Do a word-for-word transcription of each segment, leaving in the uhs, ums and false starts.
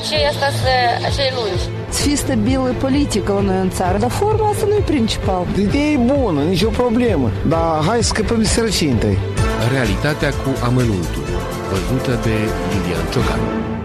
aceea asta să acei lungi. Să fie stabilă politică la noi în țară, dar forma asta nu e principal. Ideea e bună, nicio problemă, dar hai să scăpăm de sărăcie întâi. Realitatea cu amănuntul, văzută de Lilian Ciocan.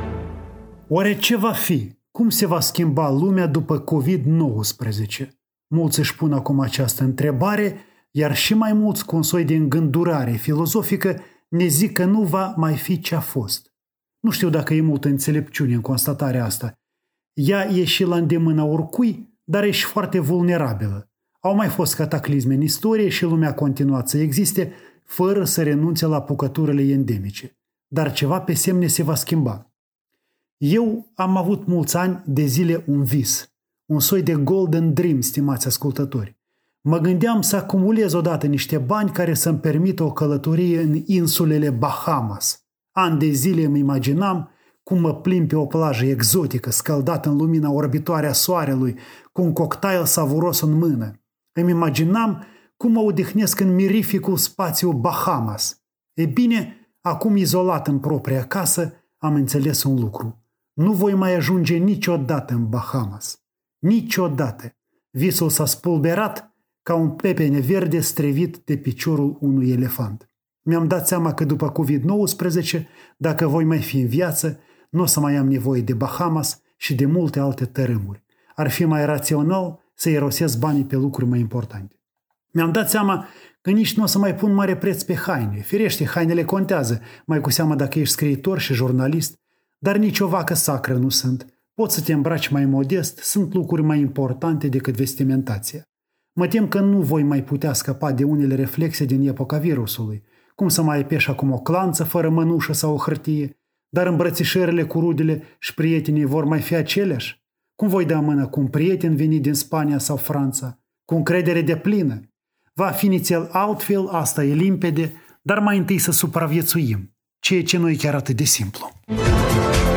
Oare ce va fi? Cum se va schimba lumea după covid nouăsprezece? Mulți își pun acum această întrebare, iar și mai mulți, cu un soi de îngândurare filozofică, ne zic că nu va mai fi ce a fost. Nu știu dacă e multă înțelepciune în constatarea asta. Ea e și la îndemâna oricui, dar e și foarte vulnerabilă. Au mai fost cataclisme în istorie și lumea a continuat să existe fără să renunțe la apucăturile endemice. Dar ceva pe semne se va schimba. Eu am avut mulți ani de zile un vis, un soi de golden dream, stimați ascultători. Mă gândeam să acumulez odată niște bani care să-mi permită o călătorie în insulele Bahamas. Ani de zile îmi imaginam cum mă plimb pe o plajă exotică, scăldat în lumina orbitoare a soarelui, cu un cocktail savuros în mână. Îmi imaginam cum mă odihnesc în mirificul spațiu Bahamas. E bine, acum izolat în propria casă, am înțeles un lucru. Nu voi mai ajunge niciodată în Bahamas. Niciodată. Visul s-a spulberat ca un pepene verde strevit de piciorul unui elefant. Mi-am dat seama că după covid nouăsprezece, dacă voi mai fi în viață, nu o să mai am nevoie de Bahamas și de multe alte tărâmuri. Ar fi mai rațional să irosesc banii pe lucruri mai importante. Mi-am dat seama că nici nu o să mai pun mare preț pe haine. Firește, hainele contează, mai cu seamă dacă ești scriitor și jurnalist, dar nici o vacă sacră nu sunt. Poți să te îmbraci mai modest, sunt lucruri mai importante decât vestimentația. Mă tem că nu voi mai putea scăpa de unele reflexe din epoca virusului. Cum să mai apeși acum o clanță fără mănușă sau o hârtie? Dar îmbrățișările cu rudele și prietenii vor mai fi aceleași? Cum voi da mână cu un prieten venit din Spania sau Franța? Cu încredere deplină? Va fi nițel altfel, asta e limpede, dar mai întâi să supraviețuim, ceea ce nu e chiar atât de simplu.